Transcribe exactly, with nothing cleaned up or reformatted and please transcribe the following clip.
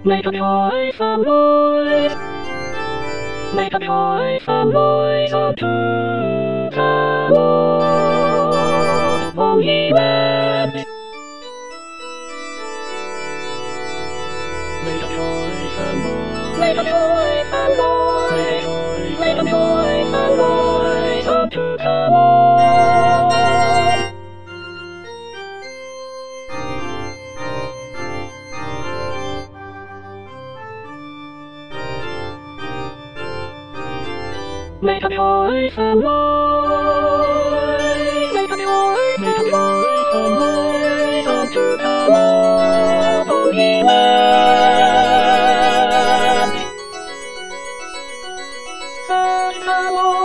Make a choice, a voice. Make a choice, a voice unto the Lord. Oh, ye lands. Make a choice, a voice. Make a choice, a voice. Make a choice, a voice unto the Lord. Make a choice, a voice. Make a choice, make a choice, a voice unto the Lord, O ye lands. Serve the Lord.